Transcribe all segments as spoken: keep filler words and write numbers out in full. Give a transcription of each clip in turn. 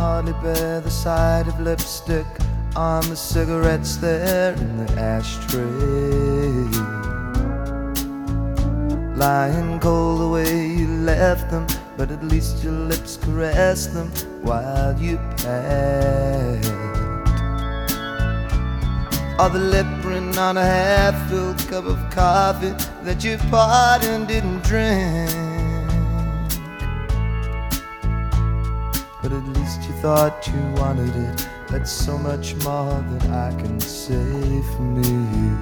hardly bear the sight of lipstick on the cigarettes there in the ashtray, lying cold the way you left them, but at least your lips caressed them while you passed. Or the lip print on a half-filled cup of coffee that you poured and didn't drink, but at least you thought you wanted it. That's so much more than I can say for me.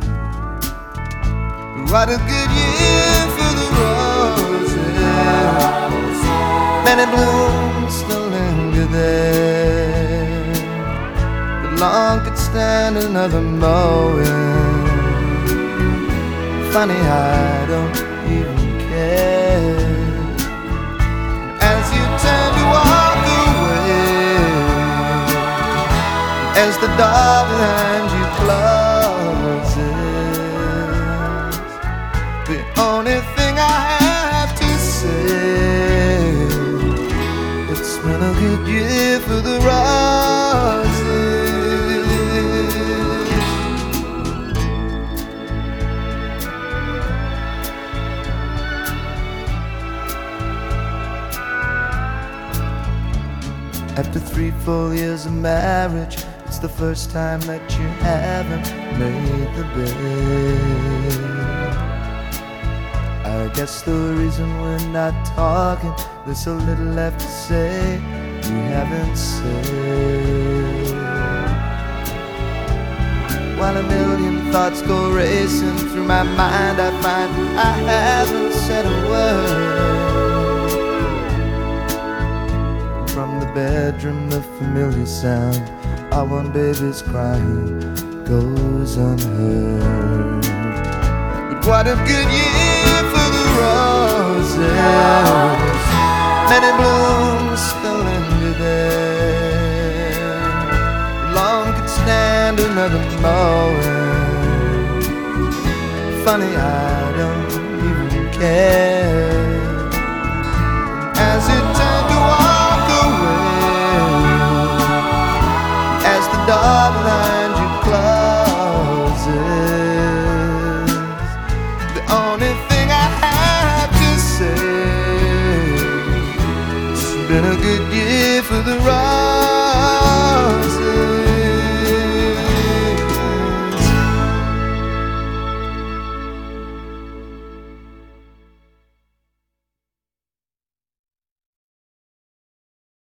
What a good year for the roses, many blooms still linger there, but long could stand another mowing. Funny, I don't even care. As you turn to walk away, as the door behind you closes, the only thing I have to say, it's been a good year for the roses. After three full years of marriage, it's the first time that you haven't made the bed. I guess the reason we're not talking, there's so little left to say you haven't said. While a million thoughts go racing through my mind, I find I haven't said a word. From the bedroom, the familiar sound of one baby's crying goes unheard. But what a good year for the roses, many blooms still linger there, long could stand another mowing. Funny, I don't even care.